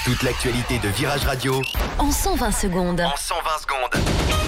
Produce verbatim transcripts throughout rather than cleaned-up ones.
Toute l'actualité de Virage Radio en cent vingt secondes. En cent vingt secondes.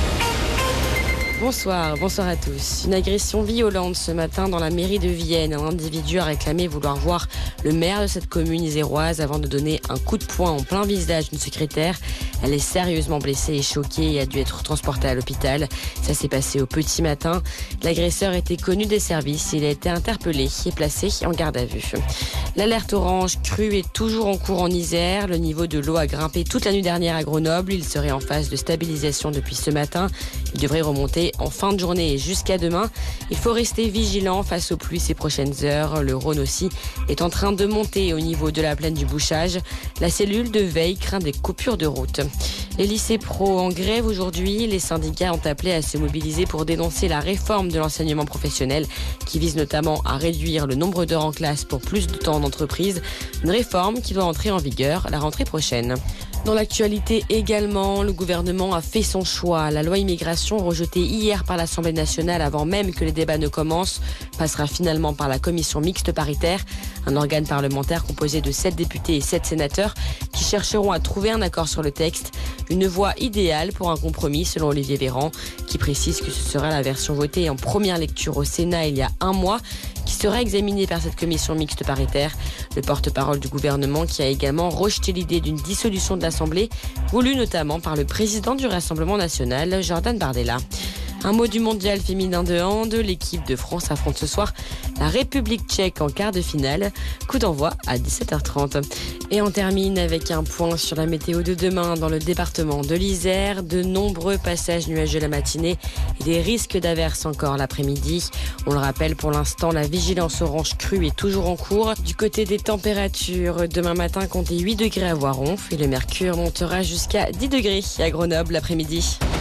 Bonsoir, bonsoir à tous. Une agression violente ce matin dans la mairie de Vienne. Un individu a réclamé vouloir voir le maire de cette commune iséroise avant de donner un coup de poing en plein visage d'une secrétaire. Elle est sérieusement blessée et choquée et a dû être transportée à l'hôpital. Ça s'est passé au petit matin. L'agresseur était connu des services. Il a été interpellé et placé en garde à vue. L'alerte orange crue est toujours en cours en Isère. Le niveau de l'eau a grimpé toute la nuit dernière à Grenoble. Il serait en phase de stabilisation depuis ce matin. Il devrait remonter en fin de journée et jusqu'à demain. Il faut rester vigilant face aux pluies ces prochaines heures. Le Rhône aussi est en train de monter au niveau de la plaine du Bouchage. La cellule de veille craint des coupures de route. Les lycées pro en grève aujourd'hui. Les syndicats ont appelé à se mobiliser pour dénoncer la réforme de l'enseignement professionnel qui vise notamment à réduire le nombre d'heures en classe pour plus de temps d'entreprise. Une réforme qui doit entrer en vigueur la rentrée prochaine. Dans l'actualité également, le gouvernement a fait son choix. La loi immigration, rejetée hier par l'Assemblée nationale avant même que les débats ne commencent, passera finalement par la commission mixte paritaire, un organe parlementaire composé de sept députés et sept sénateurs qui chercheront à trouver un accord sur le texte. Une voie idéale pour un compromis, selon Olivier Véran, qui précise que ce sera la version votée en première lecture au Sénat il y a un mois, qui sera examiné par cette commission mixte paritaire. Le porte-parole du gouvernement qui a également rejeté l'idée d'une dissolution de l'Assemblée, voulue notamment par le président du Rassemblement national, Jordan Bardella. Un mot du mondial féminin de hand. L'équipe de France affronte ce soir la République tchèque en quart de finale. Coup d'envoi à dix-sept heures trente. Et on termine avec un point sur la météo de demain dans le département de l'Isère. De nombreux passages nuageux la matinée et des risques d'averses encore l'après-midi. On le rappelle, pour l'instant, la vigilance orange crue est toujours en cours. Du côté des températures, demain matin, comptez huit degrés à Voiron et le mercure montera jusqu'à dix degrés à Grenoble l'après-midi.